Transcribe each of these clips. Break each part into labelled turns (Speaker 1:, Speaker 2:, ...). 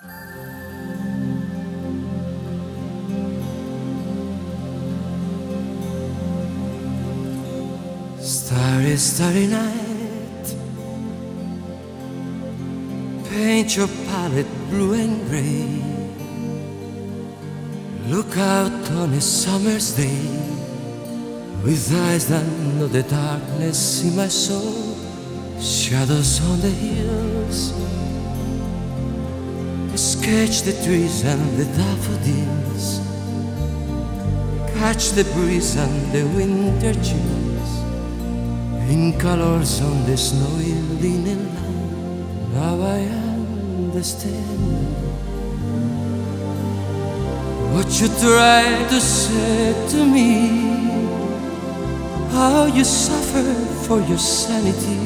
Speaker 1: Starry, starry night, paint your palette blue and gray. Look out on a summer's day, with eyes that know the darkness in my soul. Shadows on the hills, sketch the trees and the daffodils, catch the breeze and the winter chills, in colors on the snowy linen land. Now I understand what you tried to say to me, how you suffer for your sanity,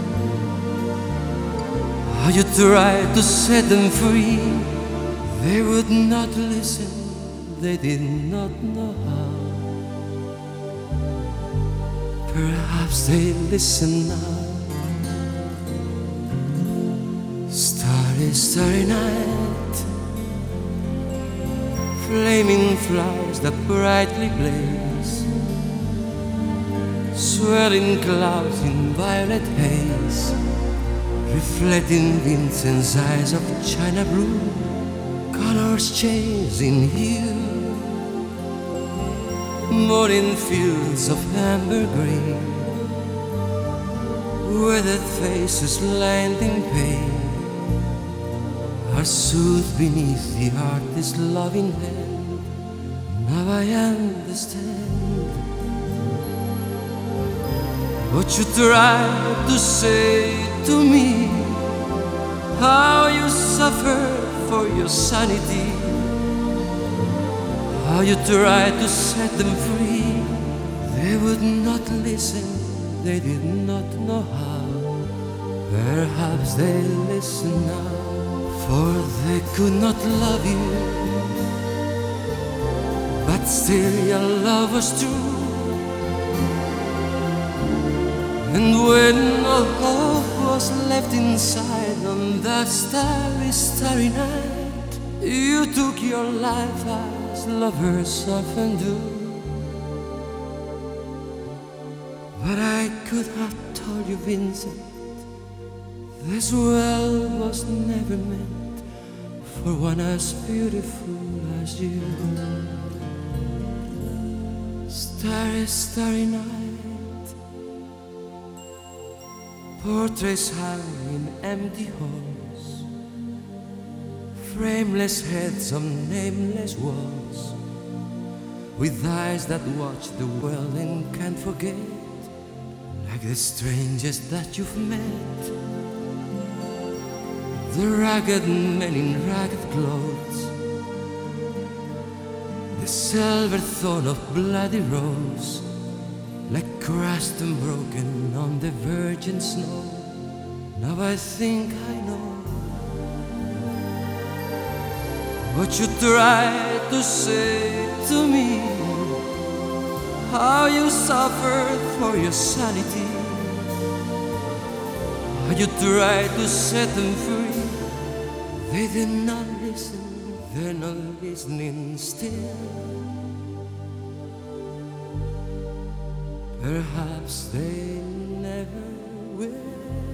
Speaker 1: how you tried to set them free. They would not listen, they did not know how. Perhaps they listen now. Starry, starry night, flaming flowers that brightly blaze, swirling clouds in violet haze, reflecting Vincent's eyes of china blue, colors change in hue, morning fields of amber green, weathered faces lined in pain are soothed beneath the artist's loving hand. Now I understand what you tried to say to me, how you suffered for your sanity, how you tried to set them free. They would not listen, they did not know how. Perhaps they listen now, for they could not love you, but still your love was true. And when all hope was left inside on that starry, starry night, you took your life as lovers often do. But I could have told you, Vincent, this world was never meant for one as beautiful as you. Starry, starry night, portraits hung in empty halls, frameless heads on nameless walls, with eyes that watch the world and can't forget, like the strangers that you've met, the ragged men in ragged clothes, the silver thorn of bloody rose, like crushed and broken on the virgin snow. Now I think I know what you tried to say to me, how you suffered for your sanity, how you tried to set them free. They did not listen, they're not listening still. Perhaps they never will.